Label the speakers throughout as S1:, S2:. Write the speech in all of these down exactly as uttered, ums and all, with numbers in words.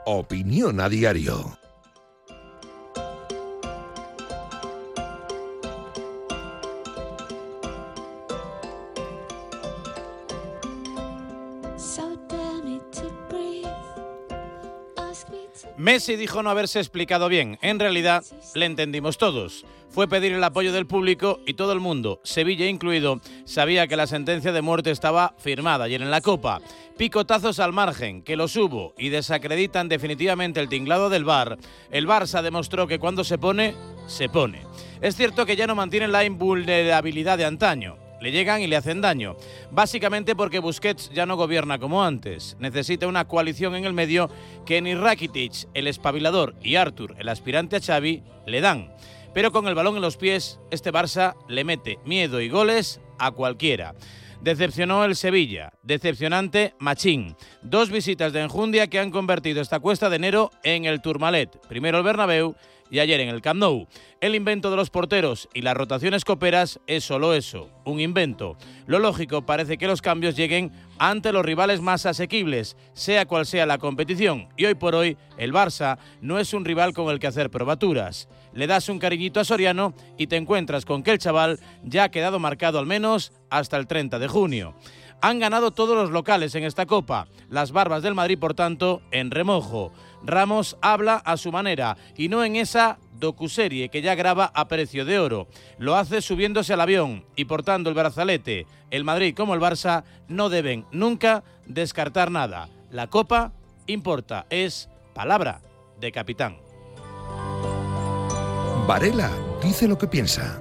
S1: Opinión a diario.
S2: Messi dijo no haberse explicado bien. En realidad, le entendimos todos. Fue pedir el apoyo del público y todo el mundo, Sevilla incluido, sabía que la sentencia de muerte estaba firmada. Ayer en la Copa, picotazos al margen, que los hubo y desacreditan definitivamente el tinglado del V A R. El Barça demostró que cuando se pone, se pone. Es cierto que ya no mantienen la invulnerabilidad de antaño. Le llegan y le hacen daño, básicamente porque Busquets ya no gobierna como antes. Necesita una coalición en el medio que ni Rakitic, el espabilador, y Artur, el aspirante a Xavi, le dan. Pero con el balón en los pies, este Barça le mete miedo y goles a cualquiera. Decepcionó el Sevilla, decepcionante Machín. Dos visitas de enjundia que han convertido esta cuesta de enero en el Tourmalet. Primero el Bernabéu y ayer en el Camp Nou. El invento de los porteros y las rotaciones coperas es solo eso, un invento. Lo lógico parece que los cambios lleguen ante los rivales más asequibles, sea cual sea la competición. Y hoy por hoy, el Barça no es un rival con el que hacer probaturas. Le das un cariñito a Soriano y te encuentras con que el chaval ya ha quedado marcado al menos hasta el treinta de junio. Han ganado todos los locales en esta Copa. Las barbas del Madrid, por tanto, en remojo. Ramos habla a su manera y no en esa docuserie que ya graba a precio de oro. Lo hace subiéndose al avión y portando el brazalete. El Madrid como el Barça no deben nunca descartar nada. La Copa importa, es palabra de capitán.
S1: Varela dice lo que piensa.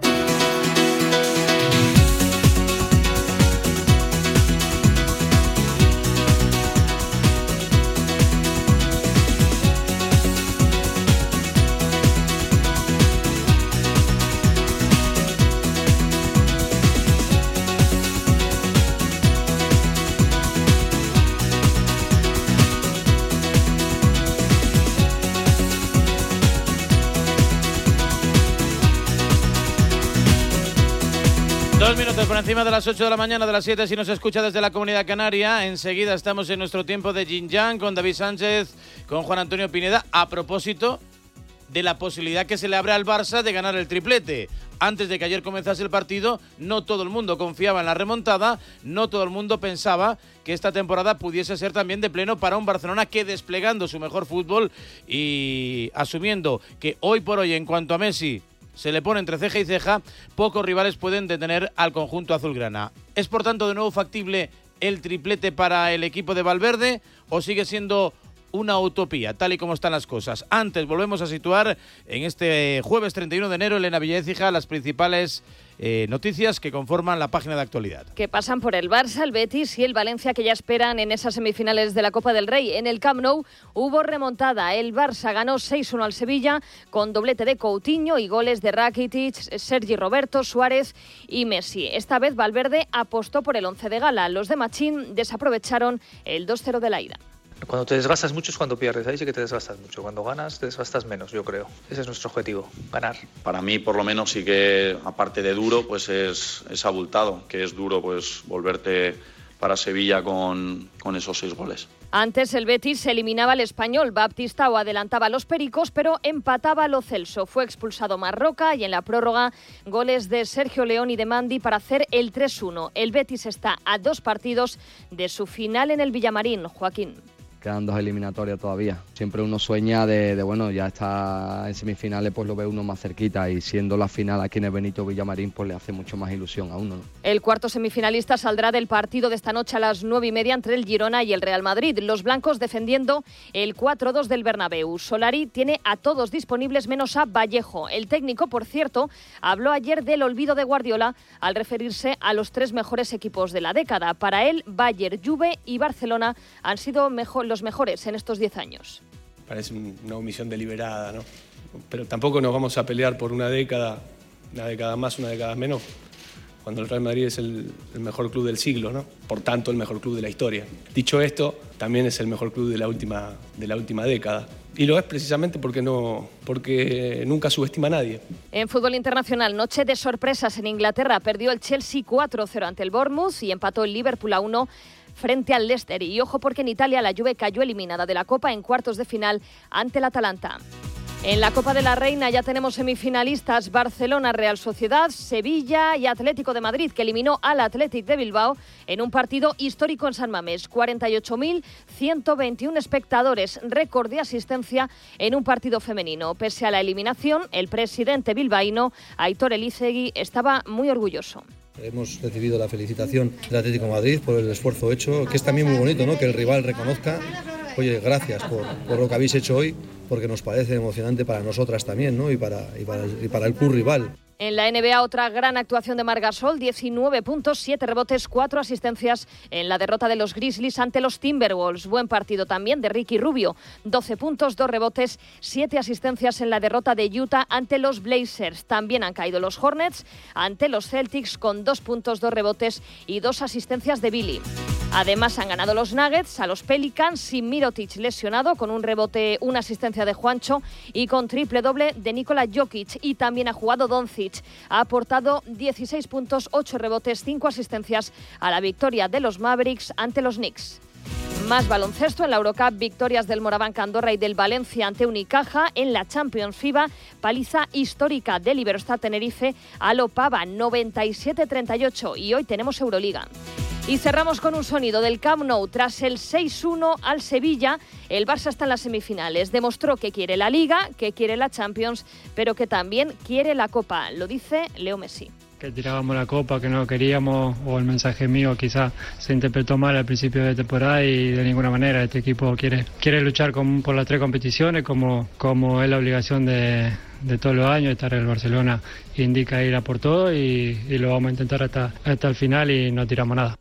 S2: Dos minutos por encima de las ocho de la mañana, de las siete si nos escucha desde la Comunidad Canaria. Enseguida estamos en nuestro tiempo de Yin Yang con David Sánchez, con Juan Antonio Pineda, a propósito de la posibilidad que se le abre al Barça de ganar el triplete. Antes de que ayer comenzase el partido, no todo el mundo confiaba en la remontada, no todo el mundo pensaba que esta temporada pudiese ser también de pleno para un Barcelona que, desplegando su mejor fútbol y asumiendo que hoy por hoy, en cuanto a Messi se le pone entre ceja y ceja, pocos rivales pueden detener al conjunto azulgrana. ¿Es por tanto de nuevo factible el triplete para el equipo de Valverde o sigue siendo una utopía, tal y como están las cosas? Antes volvemos a situar en este jueves treinta y uno de enero, Elena Villaécija, las principales eh, noticias que conforman la página de actualidad.
S3: Que pasan por el Barça, el Betis y el Valencia, que ya esperan en esas semifinales de la Copa del Rey. En el Camp Nou hubo remontada. El Barça ganó seis uno al Sevilla con doblete de Coutinho y goles de Rakitic, Sergi Roberto, Suárez y Messi. Esta vez Valverde apostó por el once de gala. Los de Machín desaprovecharon el dos cero de la ida.
S4: Cuando te desgastas mucho es cuando pierdes, ahí sí que te desgastas mucho. Cuando ganas te desgastas menos, yo creo. Ese es nuestro objetivo, ganar.
S5: Para mí, por lo menos, sí que, aparte de duro, pues es, es abultado, que es duro pues volverte para Sevilla con, con esos seis goles.
S3: Antes el Betis eliminaba al Español. Baptistao adelantaba a los Pericos, pero empataba a Lo Celso. Fue expulsado Marroca y en la prórroga goles de Sergio León y de Mandi para hacer el tres uno. El Betis está a dos partidos de su final en el Villamarín. Joaquín.
S6: Quedan dos eliminatorias todavía. Siempre uno sueña de, de, bueno, ya está en semifinales, pues lo ve uno más cerquita, y siendo la final aquí en el Benito Villamarín, pues le hace mucho más ilusión a uno, ¿no?
S3: El cuarto semifinalista saldrá del partido de esta noche a las nueve y media entre el Girona y el Real Madrid. Los blancos defendiendo el cuatro dos del Bernabéu. Solari tiene a todos disponibles menos a Vallejo. El técnico, por cierto, habló ayer del olvido de Guardiola al referirse a los tres mejores equipos de la década. Para él, Bayern, Juve y Barcelona han sido mejor los mejores en estos diez años.
S7: Parece una omisión deliberada, ¿no? Pero tampoco nos vamos a pelear por una década, una década más, una década menos, cuando el Real Madrid es el, el mejor club del siglo, ¿no? Por tanto, el mejor club de la historia. Dicho esto, también es el mejor club de la última, de la última década. Y lo es precisamente porque, no, porque nunca subestima a nadie.
S3: En fútbol internacional, noche de sorpresas en Inglaterra. Perdió el Chelsea cuatro cero ante el Bournemouth y empató el Liverpool a uno frente al Leicester. Y ojo porque en Italia la Juve cayó eliminada de la Copa en cuartos de final ante el Atalanta. En la Copa de la Reina ya tenemos semifinalistas: Barcelona, Real Sociedad, Sevilla y Atlético de Madrid, que eliminó al Athletic de Bilbao en un partido histórico en San Mamés. cuarenta y ocho mil ciento veintiuno espectadores, récord de asistencia en un partido femenino. Pese a la eliminación, el presidente bilbaíno, Aitor Elizegui, estaba muy orgulloso.
S8: Hemos recibido la felicitación del Atlético de Madrid por el esfuerzo hecho, que es también muy bonito, ¿no?, que el rival reconozca: oye, gracias por, por lo que habéis hecho hoy, porque nos parece emocionante para nosotras también, ¿no?, y para, y para, y para el club rival.
S3: En la N B A, otra gran actuación de Marc Gasol, diecinueve puntos, siete rebotes, cuatro asistencias en la derrota de los Grizzlies ante los Timberwolves. Buen partido también de Ricky Rubio, doce puntos, dos rebotes, siete asistencias en la derrota de Utah ante los Blazers. También han caído los Hornets ante los Celtics con dos puntos, dos rebotes y dos asistencias de Billy. Además han ganado los Nuggets a los Pelicans sin Mirotic lesionado, con un rebote, una asistencia de Juancho y con triple doble de Nikola Jokic. Y también ha jugado Doncic. Ha aportado dieciséis puntos, ocho rebotes, cinco asistencias a la victoria de los Mavericks ante los Knicks. Más baloncesto en la Eurocup, victorias del Moraván Andorra y del Valencia ante Unicaja. En la Champions FIBA, paliza histórica del Iberostar Tenerife a Opava, noventa y siete a treinta y ocho. Y hoy tenemos Euroliga. Y cerramos con un sonido del Camp Nou. Tras el seis uno al Sevilla, el Barça está en las semifinales. Demostró que quiere la Liga, que quiere la Champions, pero que también quiere la Copa. Lo dice Leo Messi.
S9: Que tirábamos la Copa, que no queríamos, o el mensaje mío quizás se interpretó mal al principio de temporada, y de ninguna manera este equipo quiere quiere luchar con, por las tres competiciones, como, como es la obligación de, de todos los años. Estar en el Barcelona indica ir a por todo, y, y lo vamos a intentar hasta, hasta el final, y no tiramos nada.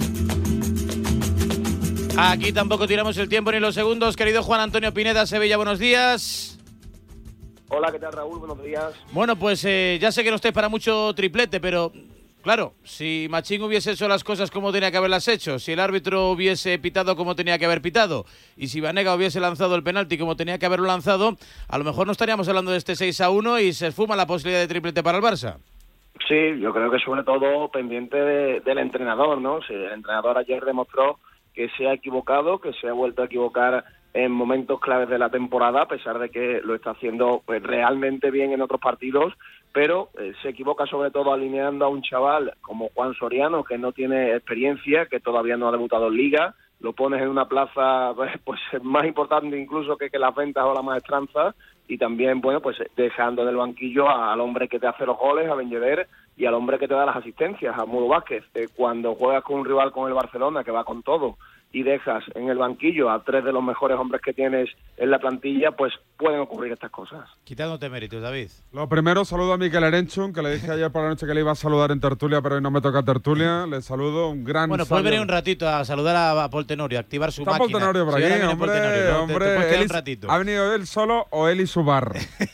S2: Aquí tampoco tiramos el tiempo ni los segundos. Querido Juan Antonio Pineda, Sevilla, buenos días.
S10: Hola, ¿qué tal, Raúl? Buenos días.
S2: Bueno, pues eh, ya sé que no estáis para mucho triplete, pero claro, si Machín hubiese hecho las cosas como tenía que haberlas hecho, si el árbitro hubiese pitado como tenía que haber pitado, y si Banega hubiese lanzado el penalti como tenía que haberlo lanzado, a lo mejor no estaríamos hablando de este seis a uno y se esfuma la posibilidad de triplete para el Barça.
S10: Sí, yo creo que sobre todo pendiente de, del entrenador, ¿no? Sí, el entrenador ayer demostró que se ha equivocado, que se ha vuelto a equivocar en momentos claves de la temporada, a pesar de que lo está haciendo pues, realmente bien en otros partidos, pero eh, se equivoca sobre todo alineando a un chaval como Juan Soriano, que no tiene experiencia, que todavía no ha debutado en Liga. Lo pones en una plaza pues más importante incluso que, que las ventas o la maestranza, y también, bueno, pues dejando en el banquillo al hombre que te hace los goles, a Ben Yedder, y al hombre que te da las asistencias, a Muro Vázquez. Eh, cuando juegas con un rival como el Barcelona, que va con todo, y dejas en el banquillo a tres de los mejores hombres que tienes en la plantilla, pues pueden ocurrir estas cosas.
S2: Quitándote méritos, David.
S11: Lo primero, saludo a Mikel Erenchun, que le dije ayer por la noche que le iba a saludar en tertulia, pero hoy no me toca tertulia. Le saludo, un gran
S2: Bueno, puede venir un ratito a saludar a, a Paul Tenorio, a activar su
S11: Está
S2: máquina.
S11: Paul Tenorio por aquí,
S2: sí,
S11: hombre,
S2: Tenorio,
S11: hombre.
S2: Te, te
S11: él
S2: un ratito.
S11: ¿Ha venido él solo o él y su bar?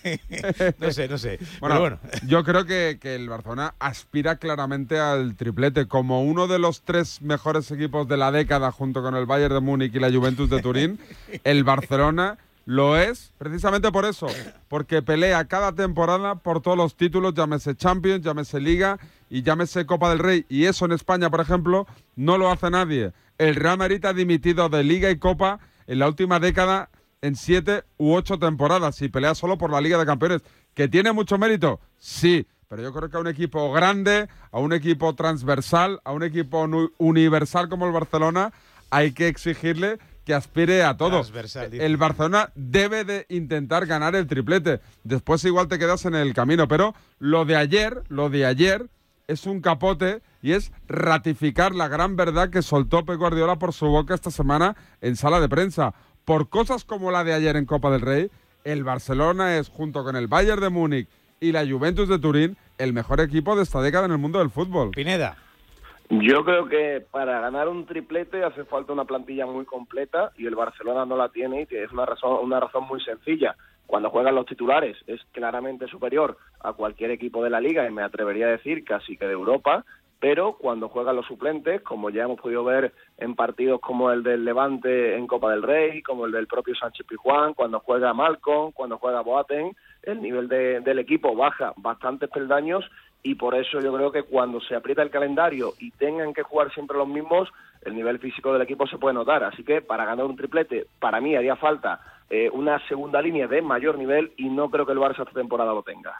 S2: no sé, no sé.
S11: Bueno,
S2: pero bueno.
S11: Yo creo que, que el Barcelona aspira claramente al triplete. Como uno de los tres mejores equipos de la década, junto con el Bayern de Múnich y la Juventus de Turín, el Barcelona lo es precisamente por eso, porque pelea cada temporada por todos los títulos, llámese Champions, llámese Liga y llámese Copa del Rey, y eso en España, por ejemplo, no lo hace nadie. El Real Madrid ha dimitido de Liga y Copa en la última década en siete u ocho temporadas y pelea solo por la Liga de Campeones, que tiene mucho mérito, sí, pero yo creo que a un equipo grande, a un equipo transversal, a un equipo universal como el Barcelona, hay que exigirle que aspire a todo. El Barcelona debe de intentar ganar el triplete. Después igual te quedas en el camino, pero lo de ayer, lo de ayer es un capote y es ratificar la gran verdad que soltó Pep Guardiola por su boca esta semana en sala de prensa. Por cosas como la de ayer en Copa del Rey, el Barcelona es, junto con el Bayern de Múnich y la Juventus de Turín, el mejor equipo de esta década en el mundo del fútbol.
S2: Pineda.
S10: Yo creo que para ganar un triplete hace falta una plantilla muy completa, y el Barcelona no la tiene, y es una razón, una razón muy sencilla. Cuando juegan los titulares es claramente superior a cualquier equipo de la Liga, y me atrevería a decir casi que de Europa, pero cuando juegan los suplentes, como ya hemos podido ver en partidos como el del Levante en Copa del Rey, como el del propio Sánchez Pizjuán, cuando juega Malcom, cuando juega Boateng, el nivel de, del equipo baja bastantes peldaños, y por eso yo creo que cuando se aprieta el calendario y tengan que jugar siempre los mismos, el nivel físico del equipo se puede notar. Así que para ganar un triplete, para mí haría falta eh, una segunda línea de mayor nivel y no creo que el Barça esta temporada lo tenga.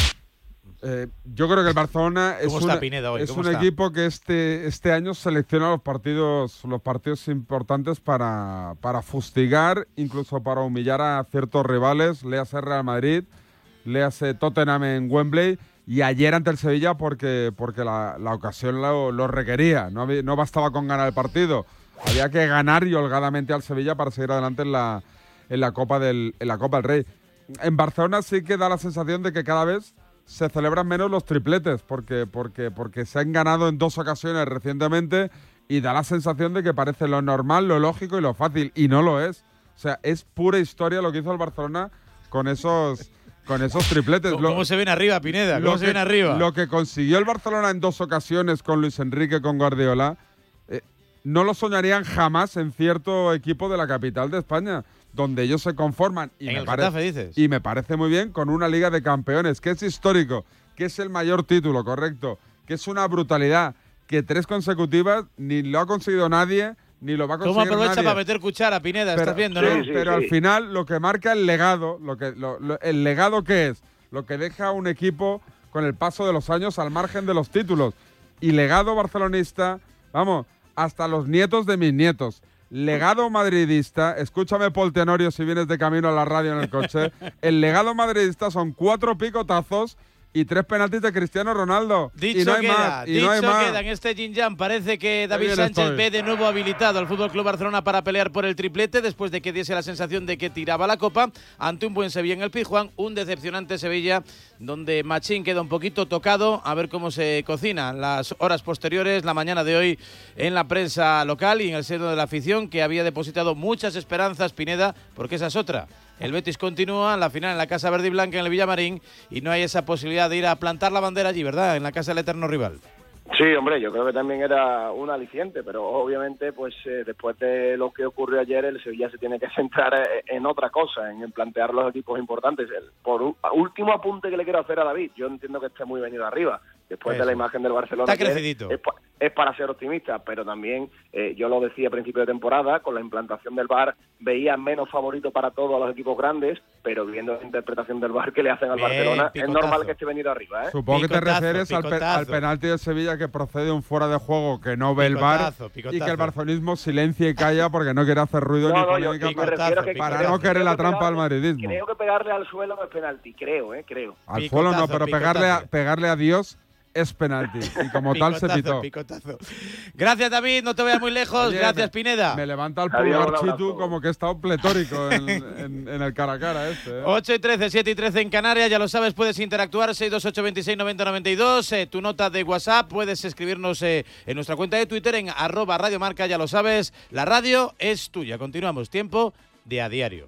S11: Eh, yo creo que el Barcelona es,
S2: está
S11: un,
S2: Pineda hoy?
S11: es un
S2: está?
S11: equipo que este, este año selecciona los partidos, los partidos importantes para, para fustigar, incluso para humillar a ciertos rivales, léase Real Madrid, léase Tottenham en Wembley, y ayer ante el Sevilla porque, porque la, la ocasión lo, lo requería, no, había, no bastaba con ganar el partido, había que ganar y holgadamente al Sevilla para seguir adelante en la, en la, Copa, del, en la Copa del Rey. En Barcelona sí que da la sensación de que cada vez se celebran menos los tripletes porque, porque, porque se han ganado en dos ocasiones recientemente y da la sensación de que parece lo normal, lo lógico y lo fácil, y no lo es. O sea, es pura historia lo que hizo el Barcelona con esos, con esos tripletes.
S2: ¿Cómo,
S11: lo,
S2: ¿Cómo se ven arriba, Pineda? ¿Cómo
S11: lo
S2: se
S11: que,
S2: ven arriba?
S11: Lo que consiguió el Barcelona en dos ocasiones con Luis Enrique, con Guardiola, eh, no lo soñarían jamás en cierto equipo de la capital de España, donde ellos se conforman, y,
S2: en
S11: me,
S2: el
S11: pare
S2: Getafe, dices.
S11: y me parece muy bien, con una Liga de Campeones, que es histórico, que es el mayor título, correcto, que es una brutalidad, que tres consecutivas ni lo ha conseguido nadie, ni lo va a conseguir
S2: nadie. ¿Cómo aprovecha
S11: nadie.
S2: para meter cuchara, Pineda?
S11: Pero,
S2: ¿Estás viendo,
S11: sí,
S2: no?
S11: Sí, pero sí. Al final lo que marca el legado, lo que, lo, lo, el legado que es, lo que deja un equipo con el paso de los años al margen de los títulos. Y legado barcelonista, vamos, hasta los nietos de mis nietos. Legado madridista, escúchame Paul Tenorio si vienes de camino a la radio en el coche, el legado madridista son cuatro picotazos y tres penaltis de Cristiano Ronaldo.
S2: Dicho
S11: y no hay
S2: queda,
S11: más, y
S2: dicho
S11: no hay más.
S2: queda en este Jinjan. Parece que David
S11: bien
S2: Sánchez
S11: estoy.
S2: ve de nuevo habilitado al F C Barcelona para pelear por el triplete después de que diese la sensación de que tiraba la copa ante un buen Sevilla en el Pizjuán, un decepcionante Sevilla donde Machín queda un poquito tocado. A ver cómo se cocina las horas posteriores, la mañana de hoy en la prensa local y en el seno de la afición, que había depositado muchas esperanzas, Pineda, porque esa es otra. El Betis continúa, la final en la Casa Verde y Blanca en el Villamarín, y no hay esa posibilidad de ir a plantar la bandera allí, ¿verdad?, en la casa del eterno rival.
S10: Sí, hombre, yo creo que también era un aliciente, pero obviamente, pues eh, después de lo que ocurrió ayer, el Sevilla se tiene que centrar en otra cosa, en plantear los equipos importantes. El, por un, último apunte que le quiero hacer a David, yo entiendo que esté muy venido arriba, después Eso. de la imagen del Barcelona.
S2: Está crecidito.
S10: Es, es, es para ser optimista, pero también, eh, yo lo decía a principio de temporada, con la implantación del V A R, veía menos favorito para todos los equipos grandes, pero viendo la interpretación del V A R que le hacen al
S2: Bien,
S10: Barcelona,
S2: picotazo.
S10: es normal que esté venido arriba, ¿eh?
S11: Supongo
S2: Picotazo,
S11: que te refieres al, pe
S2: picotazo.
S11: al penalti de Sevilla que procede de un fuera de juego que no ve el V A R
S2: Picotazo,
S11: y que el barcelonismo silencia y calla porque no quiere hacer ruido
S10: No,
S11: ni
S10: no,
S11: polémica
S10: yo- yo me
S11: para,
S10: refiero que
S11: para
S10: creo-
S11: no querer
S10: creo
S11: la
S10: que
S11: trampa al
S10: pegarle-
S11: madridismo.
S10: Creo que pegarle al suelo no es penalti, creo, ¿eh? Creo.
S11: Al
S2: Picotazo,
S11: suelo no, pero pegarle a,
S2: picotazo.
S11: pegarle a Dios es penalti y como tal se pitó.
S2: Picotazo. Gracias, David, no te vayas muy lejos.
S11: Oye,
S2: Gracias,
S11: me-
S2: Pineda.
S11: Me levanta el
S10: Adiós,
S11: pulgar
S10: un abrazo.
S11: Chitu como que he estado pletórico en, en- en el cara a cara este. ¿eh?
S2: ocho y trece, siete y trece en Canarias, ya lo sabes, puedes interactuar, seis dos ocho, veintiséis, noventa, noventa y dos, eh, tu nota de WhatsApp, puedes escribirnos eh, en nuestra cuenta de Twitter en arroba Radio Marca, ya lo sabes, la radio es tuya. Continuamos, tiempo de A Diario.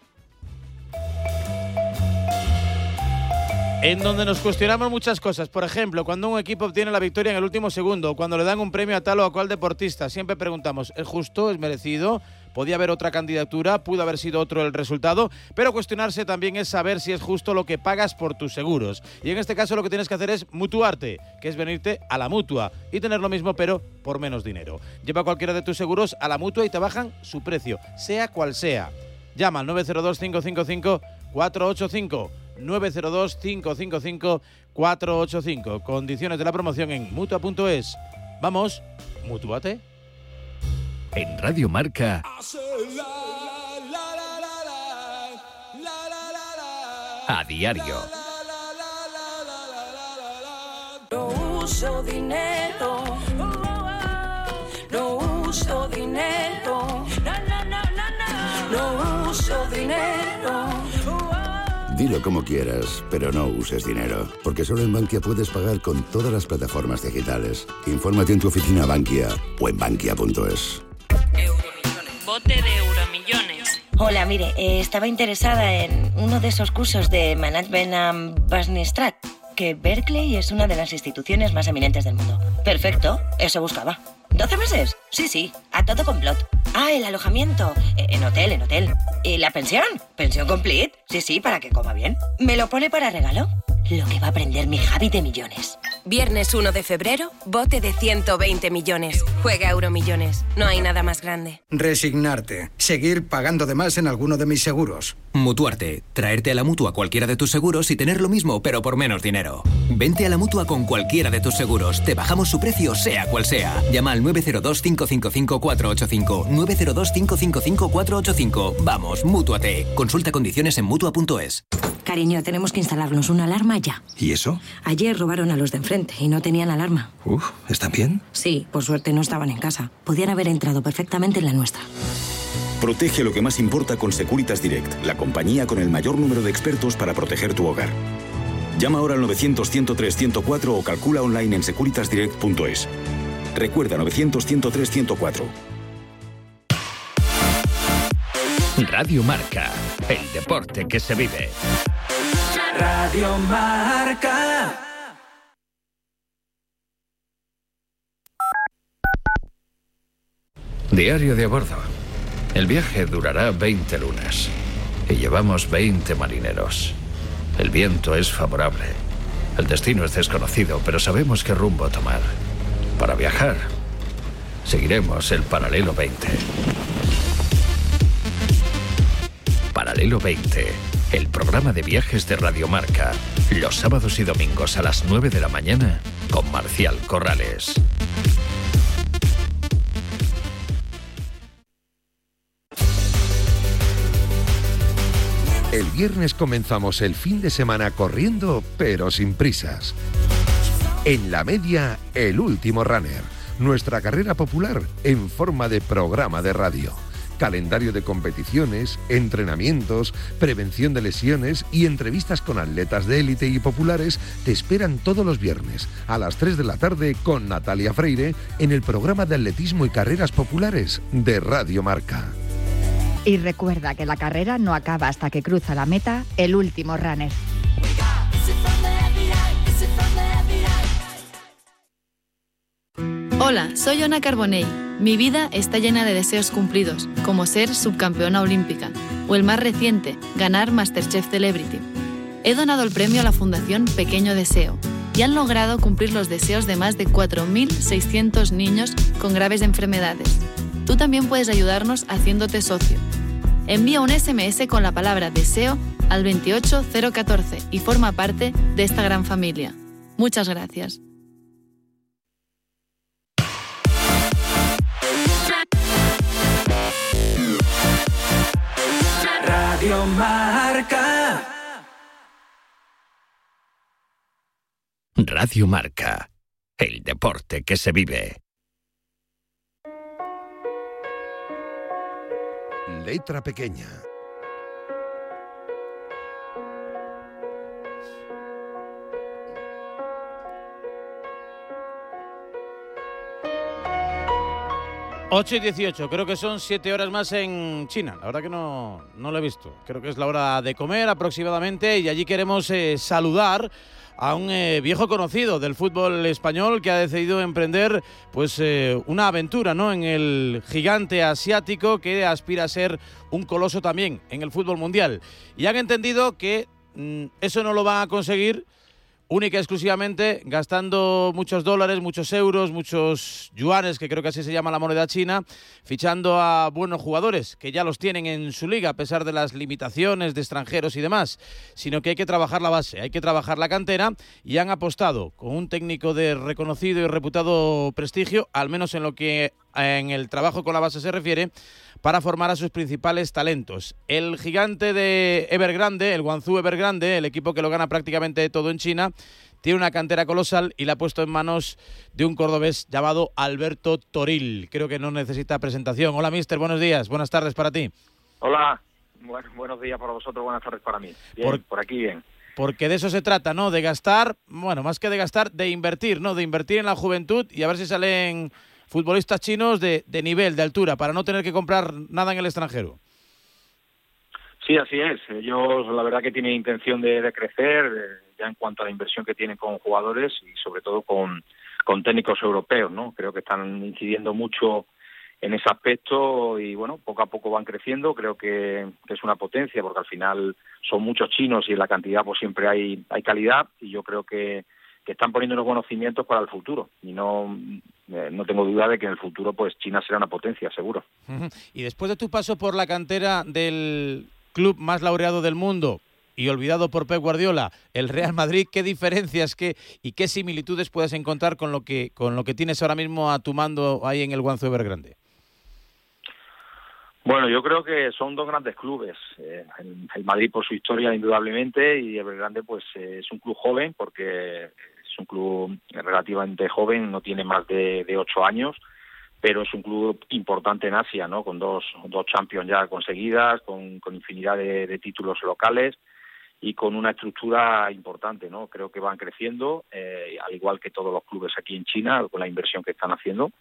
S2: En donde nos cuestionamos muchas cosas. Por ejemplo, cuando un equipo obtiene la victoria en el último segundo, cuando le dan un premio a tal o a cual deportista, siempre preguntamos, ¿es justo? ¿Es merecido? ¿Podía haber otra candidatura? ¿Pudo haber sido otro el resultado? Pero cuestionarse también es saber si es justo lo que pagas por tus seguros. Y en este caso lo que tienes que hacer es mutuarte, que es venirte a la Mutua y tener lo mismo pero por menos dinero. Lleva cualquiera de tus seguros a la Mutua y te bajan su precio, sea cual sea. Llama al nueve cero dos, cinco cinco cinco, cuatro ocho cinco. nueve cero dos, cinco cinco cinco, cuatro ocho cinco. Condiciones de la promoción en mutua punto es. Vamos, mutuate.
S12: En Radio Marca, A Diario.
S13: No uso dinero, no uso dinero, no uso dinero.
S14: Dilo como quieras, pero no uses dinero, porque solo en Bankia puedes pagar con todas las plataformas digitales. Infórmate en tu oficina Bankia o en bankia punto es.
S15: Bote de Euromillones.
S16: Hola, mire, eh, estaba interesada en uno de esos cursos de Management and Business Strat, que Berkeley es una de las instituciones más eminentes del mundo. Perfecto, eso buscaba. ¿doce meses? Sí, sí, a todo complot. Ah, el alojamiento. Eh, en hotel, en hotel. ¿Y la pensión? ¿Pensión complete? Sí, sí, para que coma bien. ¿Me lo pone para regalo? lo que va a aprender mi Javi de millones.
S17: Viernes uno de febrero, bote de ciento veinte millones. Juega Euromillones. No hay nada más grande.
S18: Resignarte. Seguir pagando de más en alguno de mis seguros.
S19: Mutuarte. Traerte a la Mutua cualquiera de tus seguros y tener lo mismo, pero por menos dinero. Vente a la Mutua con cualquiera de tus seguros. Te bajamos su precio, sea cual sea. Llama al nueve cero dos, cinco cinco cinco, cuatro ocho cinco. nueve cero dos, cinco cinco cinco, cuatro ocho cinco. Vamos, Mútuate. Consulta condiciones en Mutua punto es.
S16: Cariño, tenemos que instalarnos una alarma ya.
S20: ¿Y eso?
S16: Ayer robaron a los de enfrente y no tenían alarma.
S20: Uf, ¿están bien?
S16: Sí, por suerte no estaban en casa. Podían haber entrado perfectamente en la nuestra.
S21: Protege lo que más importa con Securitas Direct, la compañía con el mayor número de expertos para proteger tu hogar. Llama ahora al novecientos, ciento tres, ciento cuatro o calcula online en securitas direct punto es. Recuerda novecientos, ciento tres, ciento cuatro.
S12: Radio Marca, el deporte que se vive.
S13: Radio Marca.
S12: Diario de a bordo. El viaje durará veinte lunas y llevamos veinte marineros. El viento es favorable. El destino es desconocido, pero sabemos qué rumbo tomar. Para viajar, seguiremos el Paralelo veinte. Paralelo veinte, el programa de viajes de Radio Marca, los sábados y domingos a las nueve de la mañana con Marcial Corrales.
S1: El viernes comenzamos el fin de semana corriendo, pero sin prisas. En la media, el último runner, nuestra carrera popular en forma de programa de radio. Calendario de competiciones, entrenamientos, prevención de lesiones y entrevistas con atletas de élite y populares te esperan todos los viernes a las tres de la tarde con Natalia Freire en el programa de atletismo y carreras populares de Radio Marca.
S22: Y recuerda que la carrera no acaba hasta que cruza la meta el último runner.
S23: Hola, soy Ona Carbonell. Mi vida está llena de deseos cumplidos, como ser subcampeona olímpica, o el más reciente, ganar MasterChef Celebrity. He donado el premio a la Fundación Pequeño Deseo y han logrado cumplir los deseos de más de cuatro mil seiscientos niños con graves enfermedades. Tú también puedes ayudarnos haciéndote socio. Envía un ese eme ese con la palabra deseo al veintiocho cero catorce y forma parte de esta gran familia. Muchas gracias.
S13: Radio Marca.
S12: Radio Marca, el deporte que se vive.
S1: Letra pequeña.
S2: ocho y dieciocho, creo que son siete horas más en China. La verdad que no, no lo he visto. Creo que es la hora de comer aproximadamente y allí queremos eh, saludar a un eh, viejo conocido del fútbol español que ha decidido emprender pues eh, una aventura, ¿no?, en el gigante asiático que aspira a ser un coloso también en el fútbol mundial. Y han entendido que mm, eso no lo van a conseguir única y exclusivamente gastando muchos dólares, muchos euros, muchos yuanes, que creo que así se llama la moneda china, fichando a buenos jugadores, que ya los tienen en su liga, a pesar de las limitaciones de extranjeros y demás, sino que hay que trabajar la base, hay que trabajar la cantera, y han apostado con un técnico de reconocido y reputado prestigio, al menos en lo que en el trabajo con la base se refiere, para formar a sus principales talentos. El gigante de Evergrande, el Guangzhou Evergrande, el equipo que lo gana prácticamente todo en China, tiene una cantera colosal y la ha puesto en manos de un cordobés llamado Alberto Toril. Creo que no necesita presentación. Hola, mister, buenos días, buenas tardes para ti.
S24: Hola, bueno, buenos días para vosotros, buenas tardes para mí. Bien, por, por aquí bien.
S2: Porque de eso se trata, ¿no? De gastar, bueno, más que de gastar, de invertir, ¿no? De invertir en la juventud y a ver si salen futbolistas chinos de, de nivel, de altura, para no tener que comprar nada en el extranjero.
S24: Sí, así es. Ellos la verdad que tienen intención de, de crecer, de, ya en cuanto a la inversión que tienen con jugadores y sobre todo con, con técnicos europeos, ¿no? Creo que están incidiendo mucho en ese aspecto y bueno, poco a poco van creciendo. Creo que, que es una potencia porque al final son muchos chinos y en la cantidad pues siempre hay hay calidad y yo creo que, que están poniendo unos buenos cimientos para el futuro y no eh, no tengo duda de que en el futuro pues China será una potencia, seguro.
S2: Uh-huh. Y después de tu paso por la cantera del club más laureado del mundo y olvidado por Pep Guardiola, el Real Madrid, ¿qué diferencias qué, y qué similitudes puedes encontrar con lo que con lo que tienes ahora mismo a tu mando ahí en el Guanzo Evergrande?
S24: Bueno, yo creo que son dos grandes clubes. Eh, el, el Madrid por su historia, indudablemente, y Evergrande pues eh, es un club joven, porque es un club relativamente joven, no tiene más de, de ocho años, pero es un club importante en Asia, ¿no? Con dos, dos Champions ya conseguidas, con, con infinidad de, de títulos locales y con una estructura importante, ¿no? Creo que van creciendo, eh, al igual que todos los clubes aquí en China, con la inversión que están haciendo.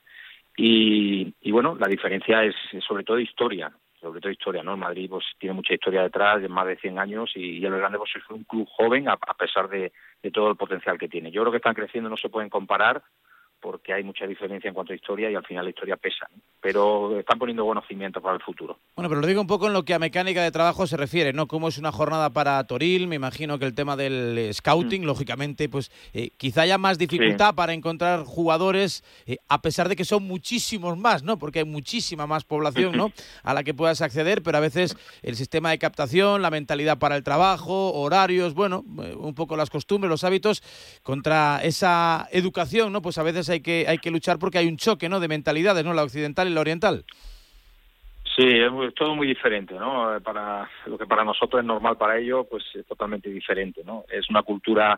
S24: Y, y bueno, la diferencia es, es sobre todo historia, sobre todo historia, ¿no? El Madrid pues tiene mucha historia detrás, de más de cien años, y, y el Evergrande pues es un club joven a, a pesar de, de todo el potencial que tiene. Yo creo que están creciendo, no se pueden comparar porque hay mucha diferencia en cuanto a historia y al final la historia pesa, ¿no? Pero están poniendo buenos cimientos para el futuro.
S2: Bueno, pero lo digo un poco en lo que a mecánica de trabajo se refiere, ¿no? Cómo es una jornada para Toril, me imagino que el tema del scouting, mm. lógicamente, pues eh, quizá haya más dificultad sí. para encontrar jugadores, eh, a pesar de que son muchísimos más, ¿no? Porque hay muchísima más población, ¿no? A la que puedas acceder, pero a veces el sistema de captación, la mentalidad para el trabajo, horarios, bueno, un poco las costumbres, los hábitos, contra esa educación, ¿no? Pues a veces hay que hay que luchar porque hay un choque, ¿no? De mentalidades, ¿no? La occidental y la oriental.
S24: Sí, es, muy, es todo muy diferente, ¿no? Para lo que para nosotros es normal, para ellos, pues es totalmente diferente, ¿no? Es una cultura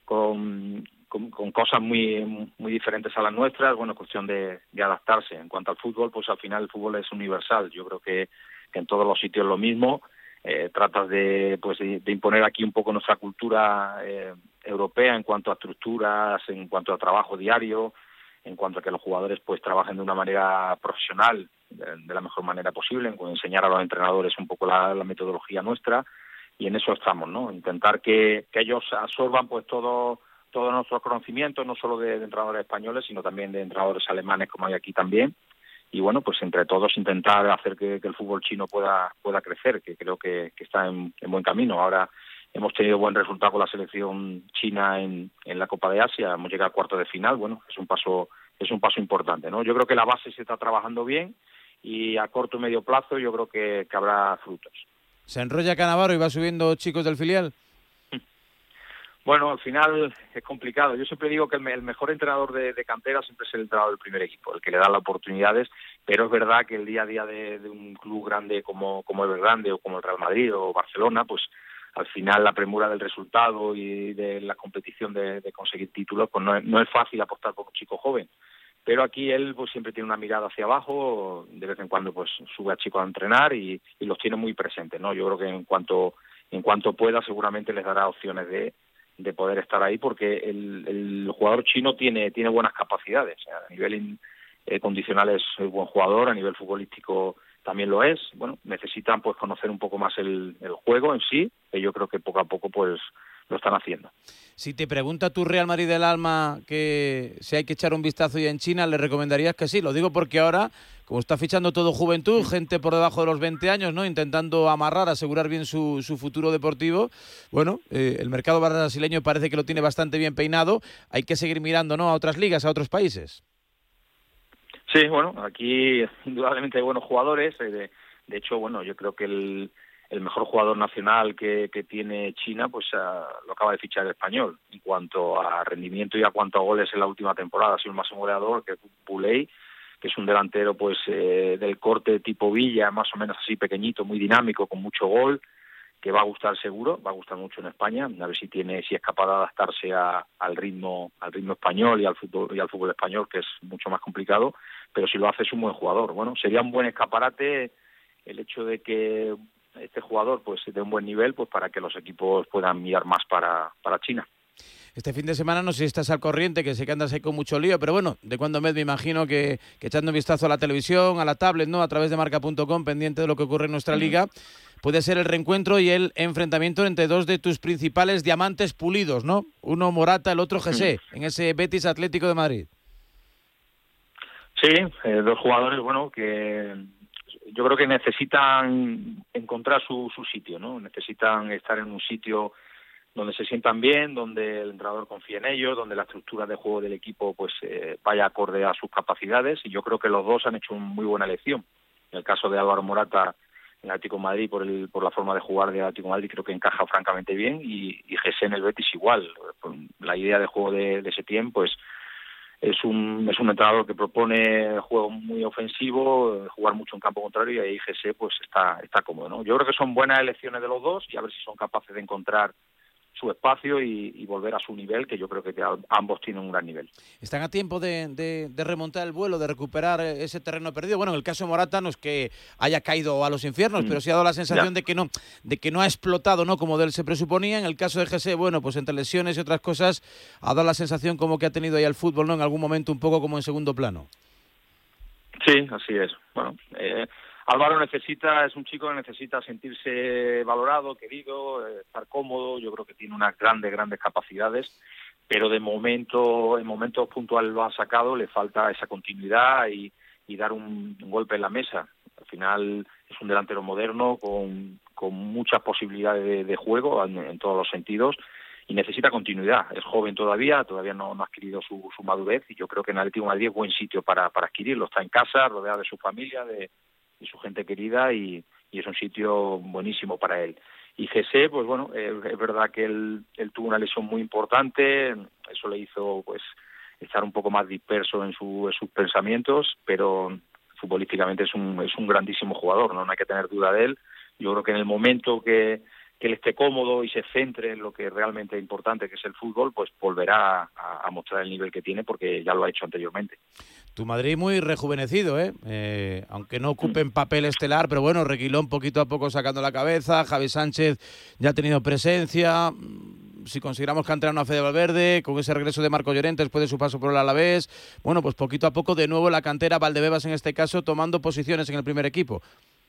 S24: con, con, con cosas muy muy diferentes a las nuestras. Bueno, es cuestión de, de adaptarse. En cuanto al fútbol, pues al final el fútbol es universal. Yo creo que, que en todos los sitios es lo mismo. Eh, tratas de pues de, de imponer aquí un poco nuestra cultura eh, europea en cuanto a estructuras, en cuanto a trabajo diario, en cuanto a que los jugadores pues trabajen de una manera profesional, de, de la mejor manera posible, en enseñar a los entrenadores un poco la, la metodología nuestra, y en eso estamos, ¿no? Intentar que, que ellos absorban pues todo todos nuestros conocimientos, no solo de, de entrenadores españoles, sino también de entrenadores alemanes, como hay aquí también. Y bueno, pues entre todos intentar hacer que, que el fútbol chino pueda pueda crecer, que creo que, que está en, en buen camino. Ahora hemos tenido buen resultado con la selección china en, en la Copa de Asia, hemos llegado a cuartos de final. Bueno, es un paso es un paso importante, ¿no? Yo creo que la base se está trabajando bien y a corto y medio plazo yo creo que, que habrá frutos.
S2: ¿Se enrolla Cannavaro y va subiendo chicos del filial?
S24: Bueno, al final es complicado. Yo siempre digo que el, el mejor entrenador de, de cantera siempre es el entrenador del primer equipo, el que le da las oportunidades, pero es verdad que el día a día de, de un club grande como, como Evergrande o como el Real Madrid o Barcelona, pues al final la premura del resultado y de la competición de, de conseguir títulos, pues no es, no es fácil apostar por un chico joven. Pero aquí él pues siempre tiene una mirada hacia abajo, de vez en cuando pues sube a chicos a entrenar y, y los tiene muy presentes, ¿no? Yo creo que en cuanto en cuanto pueda seguramente les dará opciones de de poder estar ahí, porque el, el jugador chino tiene tiene buenas capacidades. A nivel in, eh, condicional es un buen jugador, a nivel futbolístico también lo es. Bueno, necesitan pues conocer un poco más el, el juego en sí, que yo creo que poco a poco pues lo están haciendo.
S2: Si te pregunta tu Real Madrid del alma que si hay que echar un vistazo ya en China, ¿le recomendarías que sí? Lo digo porque ahora, como está fichando todo juventud, gente por debajo de los veinte años, ¿no? Intentando amarrar, asegurar bien su, su futuro deportivo. Bueno, eh, el mercado brasileño parece que lo tiene bastante bien peinado. Hay que seguir mirando, ¿no? A otras ligas, a otros países.
S24: Sí, bueno, aquí indudablemente hay buenos jugadores. Eh, de, de hecho, bueno, yo creo que el el mejor jugador nacional que, que tiene China, pues uh, lo acaba de fichar el español. En cuanto a rendimiento y a cuanto a goles en la última temporada, ha sido el máximo goleador, que es Puley, que es un delantero pues eh, del corte tipo Villa, más o menos así pequeñito, muy dinámico, con mucho gol, que va a gustar seguro, va a gustar mucho en España, a ver si tiene, si es capaz de adaptarse a, al ritmo, al ritmo español y al fútbol y al fútbol español, que es mucho más complicado, pero si lo hace es un buen jugador. Bueno, sería un buen escaparate el hecho de que este jugador pues de un buen nivel, pues para que los equipos puedan mirar más para, para China.
S2: Este fin de semana no sé si estás al corriente, que sé que andas ahí con mucho lío, pero bueno, de cuando en vez me imagino que, que echando un vistazo a la televisión, a la tablet, ¿no? A través de marca punto com, pendiente de lo que ocurre en nuestra liga, puede ser el reencuentro y el enfrentamiento entre dos de tus principales diamantes pulidos, ¿no? Uno Morata, el otro José, en ese Betis Atlético de Madrid.
S24: Sí, eh, dos jugadores, bueno, que yo creo que necesitan encontrar su, su sitio, ¿no? Necesitan estar en un sitio donde se sientan bien, donde el entrenador confíe en ellos, donde la estructura de juego del equipo pues eh, vaya acorde a sus capacidades, y yo creo que los dos han hecho una muy buena elección. En el caso de Álvaro Morata en Atlético de Madrid, por el por la forma de jugar de Atlético de Madrid, creo que encaja francamente bien, y, y Jesse en el Betis igual. La idea de juego de, de Setién, pues es un es un entrenador que propone juego muy ofensivo, jugar mucho en campo contrario, y ahí Jesse pues está está cómodo, ¿no? Yo creo que son buenas elecciones de los dos, y a ver si son capaces de encontrar su espacio y, y volver a su nivel, que yo creo que ambos tienen un gran nivel.
S2: ¿Están a tiempo de, de, de remontar el vuelo, de recuperar ese terreno perdido? Bueno, en el caso de Morata no es que haya caído a los infiernos, mm. pero sí ha dado la sensación de que no de que no ha explotado, ¿no?, como de él se presuponía. En el caso de Jesse, bueno, pues entre lesiones y otras cosas, ha dado la sensación como que ha tenido ahí el fútbol, ¿no?, en algún momento un poco como en segundo plano.
S24: Sí, así es. Bueno, eh, Álvaro necesita, es un chico que necesita sentirse valorado, querido, eh, estar cómodo. Yo creo que tiene unas grandes, grandes capacidades, pero de momento, en momentos puntuales lo ha sacado, le falta esa continuidad y, y dar un, un golpe en la mesa. Al final es un delantero moderno con, con muchas posibilidades de, de juego en, en todos los sentidos, y necesita continuidad. Es joven todavía, todavía no, no ha adquirido su, su madurez, y yo creo que en Atlético de Madrid es buen sitio para, para adquirirlo. Está en casa, rodeado de su familia, de y su gente querida, y, y es un sitio buenísimo para él. Y Jesse, pues bueno, eh, es verdad que él, él tuvo una lesión muy importante, eso le hizo pues estar un poco más disperso en, su, en sus pensamientos, pero futbolísticamente es un, es un grandísimo jugador, ¿no? No hay que tener duda de él. Yo creo que en el momento que, que él esté cómodo y se centre en lo que realmente es importante, que es el fútbol, pues volverá a, a mostrar el nivel que tiene, porque ya lo ha hecho anteriormente.
S2: Tu Madrid muy rejuvenecido, ¿eh? eh aunque no ocupen papel estelar, pero bueno, Reguilón poquito a poco sacando la cabeza, Javi Sánchez ya ha tenido presencia. Si consideramos canterano a Fede Valverde, con ese regreso de Marco Llorente después de su paso por el Alavés, bueno, pues poquito a poco de nuevo la cantera, Valdebebas en este caso, tomando posiciones en el primer equipo.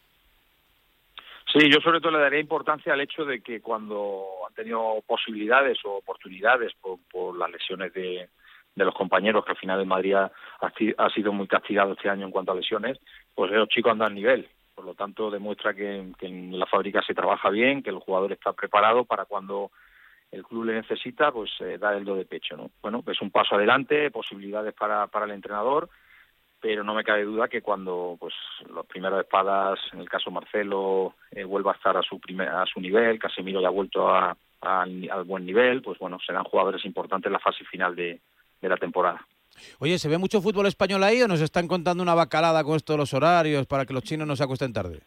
S24: Sí, yo sobre todo le daría importancia al hecho de que cuando han tenido posibilidades o oportunidades por, por las lesiones de, de los compañeros, que al final el Madrid ha, ha sido muy castigado este año en cuanto a lesiones, pues los chicos andan a nivel. Por lo tanto, demuestra que, que en la fábrica se trabaja bien, que el jugador está preparado para cuando el club le necesita, pues eh, dar el do de pecho, ¿no? Bueno, es un paso adelante, posibilidades para, para el entrenador, pero no me cabe duda que cuando pues los primeros espadas, en el caso Marcelo, eh, vuelva a estar a su primer, a su nivel, Casemiro ya ha vuelto a, a, al buen nivel, pues bueno, serán jugadores importantes en la fase final de, de la temporada.
S2: Oye, ¿se ve mucho fútbol español ahí o nos están contando una bacalada con esto de los horarios para que los chinos no se acuesten tarde?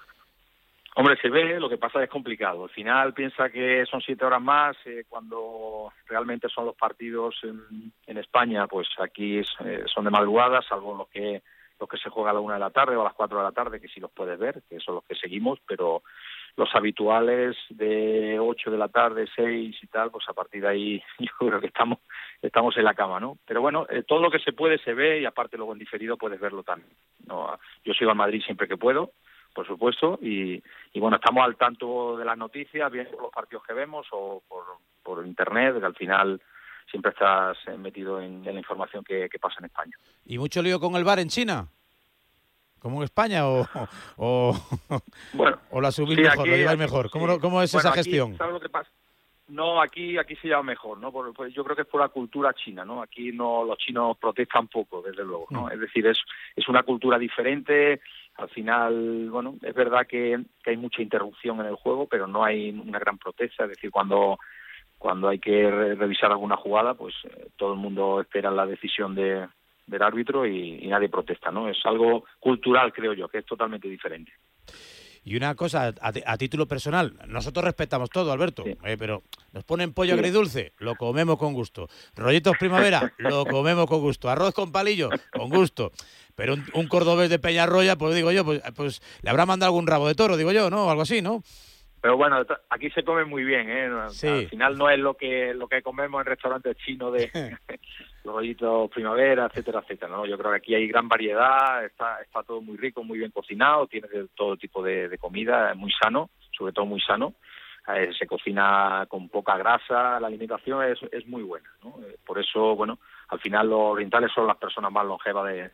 S24: Hombre, se ve, lo que pasa es complicado. Al final piensa que son siete horas más, eh, cuando realmente son los partidos en, en España, pues aquí es, eh, son de madrugada, salvo los que los que se juega a la una de la tarde o a las cuatro de la tarde, que sí los puedes ver, que son los que seguimos, pero los habituales de ocho de la tarde, seis y tal, pues a partir de ahí yo creo que estamos estamos en la cama, ¿no? Pero bueno, eh, todo lo que se puede se ve, y aparte luego en diferido puedes verlo también, ¿no? Yo sigo a Madrid siempre que puedo, por supuesto, y, y bueno, estamos al tanto de las noticias, bien por los partidos que vemos o por, por internet, que al final siempre estás metido en, en la información que, que pasa en España.
S2: ¿Y mucho lío con el V A R en China? ¿Como en España o, o,
S24: bueno,
S2: o la subís
S24: sí,
S2: mejor,
S24: aquí,
S2: la lleváis
S24: aquí,
S2: mejor? ¿Cómo,
S24: sí.
S2: ¿Cómo es
S24: bueno,
S2: esa
S24: aquí,
S2: gestión?
S24: ¿sabes lo que pasa? No, aquí aquí se lleva mejor, ¿no? Por, pues yo creo que es por la cultura china, ¿no? Aquí no los chinos protestan poco, desde luego, ¿no? Mm. Es decir, es es una cultura diferente. Al final, bueno, es verdad que, que hay mucha interrupción en el juego, pero no hay una gran protesta. Es decir, cuando cuando hay que re revisar alguna jugada, pues eh, todo el mundo espera la decisión de, del árbitro y, y nadie protesta, ¿no? Es algo cultural, creo yo, que es totalmente diferente.
S2: Y una cosa, a, a título personal, nosotros respetamos todo, Alberto, sí. eh, pero nos ponen pollo sí. agridulce, lo comemos con gusto. Rollitos primavera, lo comemos con gusto. Arroz con palillo, con gusto. Pero un, un cordobés de Peñarroya, pues digo yo, pues, pues le habrá mandado algún rabo de toro, digo yo, ¿no? Algo así, ¿no?
S24: Pero bueno, aquí se come muy bien, ¿eh?
S2: Sí.
S24: Al final no es lo que lo que comemos en restaurantes chinos de los rollitos primavera, etcétera, etcétera, ¿no? Yo creo que aquí hay gran variedad, está está todo muy rico, muy bien cocinado, tiene todo tipo de, de comida, es muy sano, sobre todo muy sano. Eh, se cocina con poca grasa, la alimentación es, es muy buena, ¿no? Eh, por eso, bueno, al final los orientales son las personas más longevas de,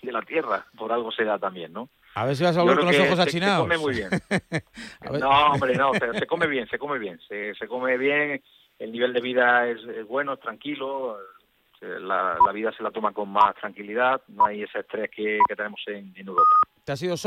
S24: de la tierra, por algo se da también, ¿no?
S2: A ver si vas a volver con los ojos achinados.
S24: Se come muy bien. No, hombre, no, pero se come bien, se come bien, se, se come bien, el nivel de vida es, es bueno, es tranquilo, la, la vida se la toma con más tranquilidad, no hay ese estrés que, que tenemos en, en Europa.
S2: ¿Te has ido solo?